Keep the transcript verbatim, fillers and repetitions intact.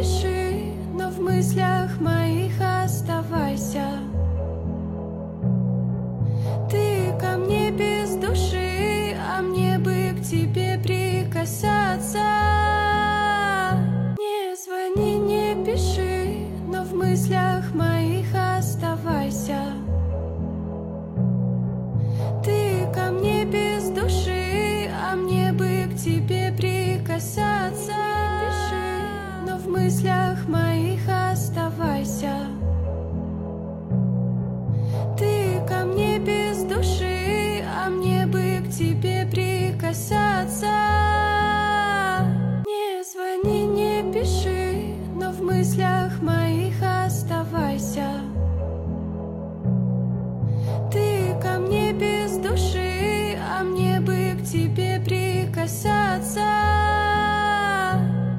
пиши, но в мыслях моих оставайся. Ты ко мне без души, а мне бы к тебе прикасаться. Не звони, не пиши, но в мыслях моих оставайся. Ты ко мне без души, а мне бы к тебе прикасаться. Пиши, но в мыслях моих оставайся. Ты ко мне без души, а мне бы к тебе прикасаться. Не звони, не пиши, но в мыслях моих